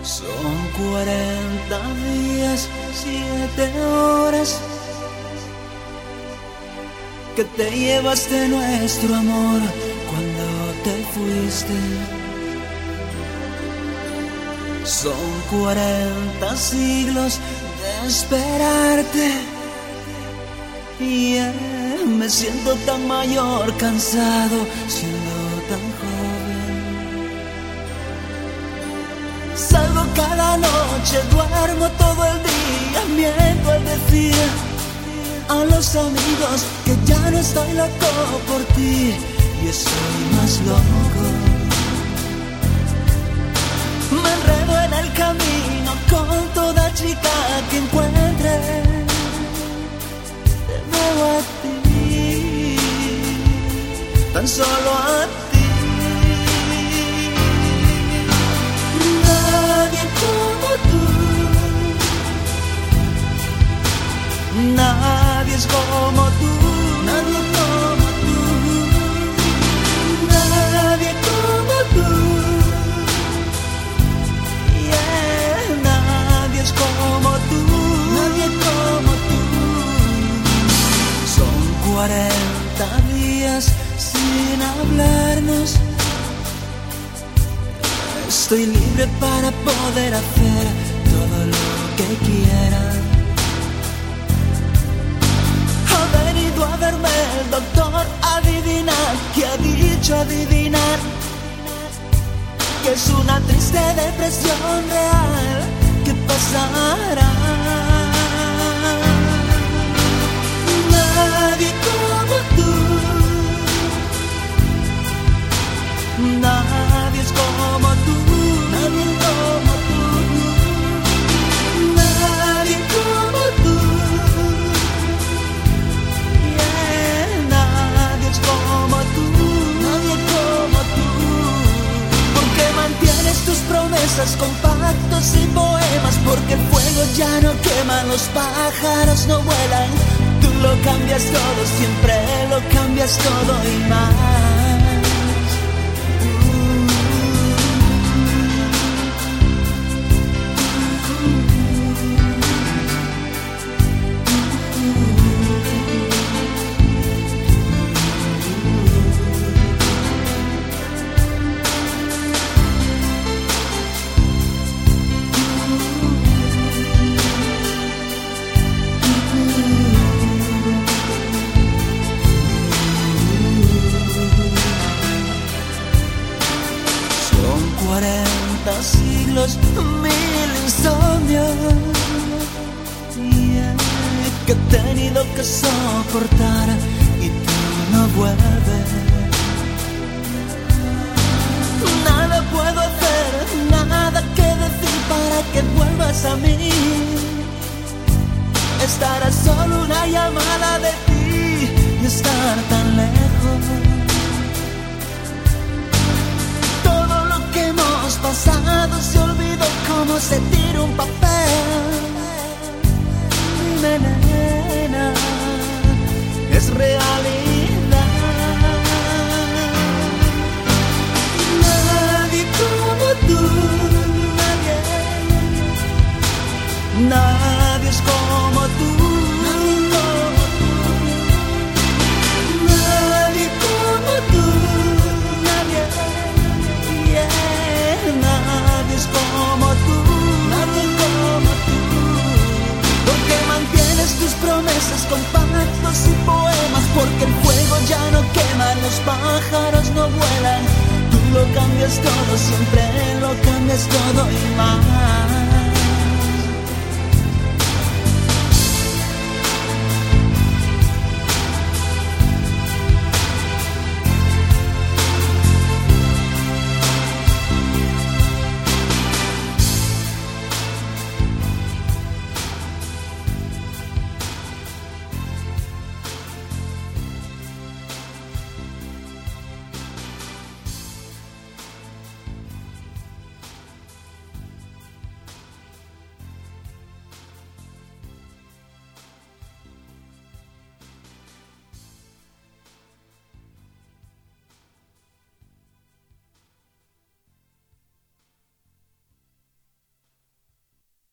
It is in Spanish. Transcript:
Son 40 días, 7 horas que te llevaste nuestro amor cuando te fuiste. Son 40 siglos de esperarte y me siento tan mayor, cansado, siendo tan joven. Salgo cada noche, duermo todo el día, miento al decir a los amigos que ya no estoy loco por ti y estoy más loco. Me enredo en el camino con toda chica que encuentre. Te veo a ti, tan solo a ti. Nadie como tú, nadie es como tú, nadie como tú, nadie como tú, yeah, nadie es como tú, nadie como tú. Son 40 días sin hablarnos. Estoy libre para poder hacer todo lo que quiera. Ha venido a verme el doctor a adivinar, que ha dicho adivinar, que es una triste depresión real que pasará. Nadie como tú, nadie es como tú, nadie como tú, nadie como tú, yeah, nadie es como tú, nadie como tú, porque mantienes tus promesas con pactos y poemas, porque el fuego ya no quema, los pájaros no vuelan, tú lo cambias todo, siempre lo cambias todo y más. Siglos, 1000 insomnios, yeah, que he tenido que soportar y tú no vuelves. Nada puedo hacer, nada que decir para que vuelvas a mí. Estará solo una llamada de ti y estar tan lejos. Pasado se olvidó cómo se tira un papel. Dime, nena, es realidad. Nadie como tú, nadie es como tú. Nadie es como tú, nadie como tú, porque mantienes tus promesas con pactos y poemas, porque el fuego ya no quema, los pájaros no vuelan, tú lo cambias todo, siempre lo cambias todo y más.